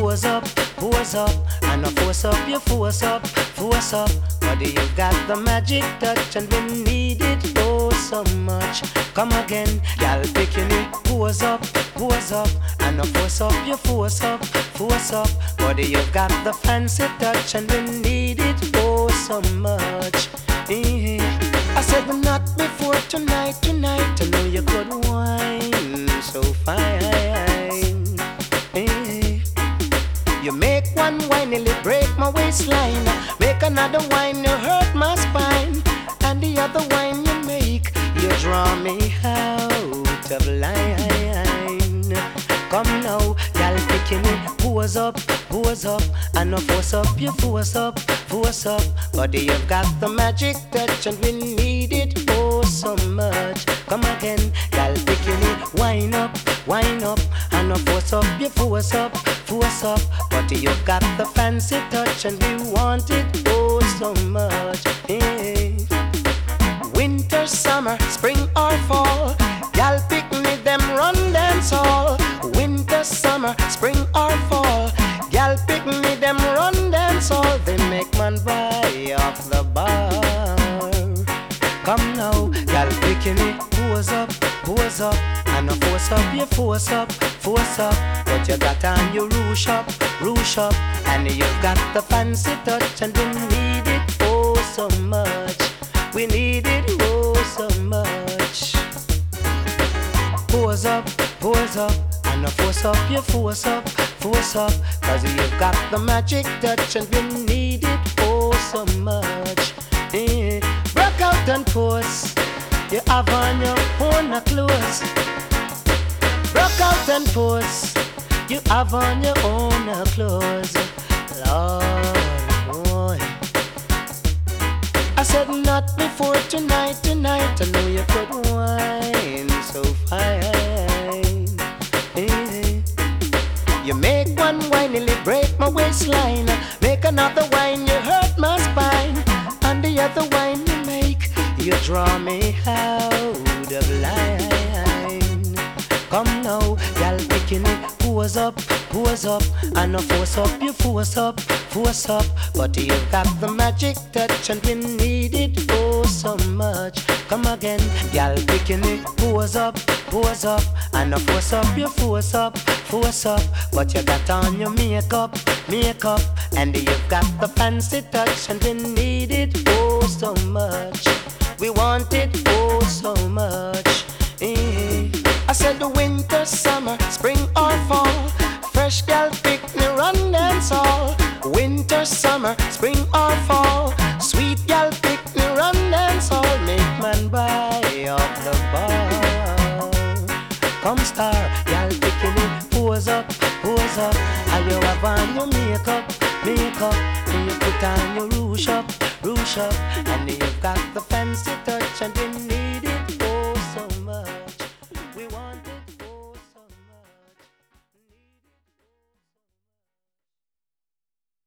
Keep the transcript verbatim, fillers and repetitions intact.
pose up, pose up, and a force up, you force up, force up. But you got the magic touch and we need it oh so much. Come again, y'all picking it, pose up, pose up, and a force up, you force up, force up. But you got the fancy touch and we need it oh so much. Eh. I said not before tonight, tonight. I know you could wine so fine. Eh. You make one wine, nearly break my waistline. Make another wine, you hurt my spine. And the other wine you make, you draw me out of line. Come now, y'all picking it, pose up, pose up, and no force up, you force up, force up. But you've got the magic touch and we need it oh so much. Come again, y'all picking it, wind up, wind up, and no force up, you force up, force up. But you've got the fancy touch and we want it oh so much. Hey. Winter, summer, spring or fall, y'all pick me, them run dance all. Winter, summer, spring or fall, y'all pick me, them run dance all. They make man buy off the bar. Come now, y'all picking it, pose up, pose up, and a force up, you force up, force up. But you got on your rouge up, rouge up, and you got the fancy touch and we need it oh so much. We need it oh so much. Pose up, pose up, and a force up, you force up, force up. Cause you've got the magic touch and we need it oh so much. Eh. Break out and pose, you have on your own clothes. Break out and pose, you have on your own clothes. Lord, boy. I said not before tonight, tonight. I know you could wine so fine. Eh. You make one wine, nearly break my waistline. Make another wine, you hurt my spine. And the other wine you make, you draw me out of line. Come now, y'all picking it, pose up, pose up, and no force up, you force up, force up. But you've got the magic touch and we need it oh so much. Come again, y'all picking it, pose up, pose up, and no force up, you force up, force up. But you got on your makeup, makeup, and you've got the fancy touch and we need it oh so much. We want it oh so much. Eh. I said the winter, summer, spring or fall, fresh gal pick me, run dance all. Winter, summer, spring or fall, sweet gal pick me, run dance all. Make man buy off the bar. Come star, gal picking it, pose up, pose up, and you have on your makeup, makeup, and you put on your rouge up, rouge up, and you've got the fancy touch and you need